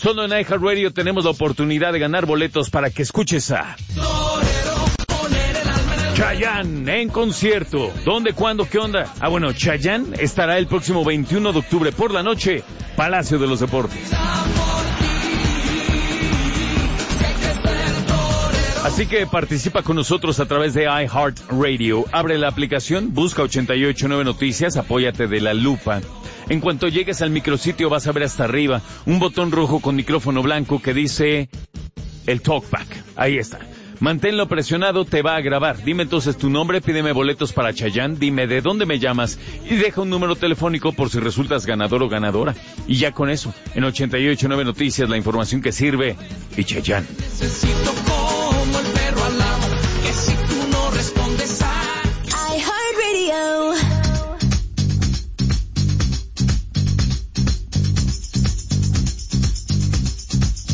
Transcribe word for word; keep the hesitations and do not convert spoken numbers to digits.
Solo en iHeartRadio tenemos la oportunidad de ganar boletos para que escuches a Chayanne en concierto. ¿Dónde, cuándo, qué onda? Ah, bueno, Chayanne estará el próximo veintiuno de octubre por la noche, Palacio de los Deportes. Así que participa con nosotros a través de iHeartRadio. Abre la aplicación, busca ochenta y ocho nueve Noticias, apóyate de la lupa. En cuanto llegues al micrositio vas a ver hasta arriba un botón rojo con micrófono blanco que dice el Talkback. Ahí está. Manténlo presionado, te va a grabar. Dime entonces tu nombre, pídeme boletos para Chayanne, dime de dónde me llamas y deja un número telefónico por si resultas ganador o ganadora. Y ya con eso, en ochenta y ocho nueve Noticias, la información que sirve y Chayanne.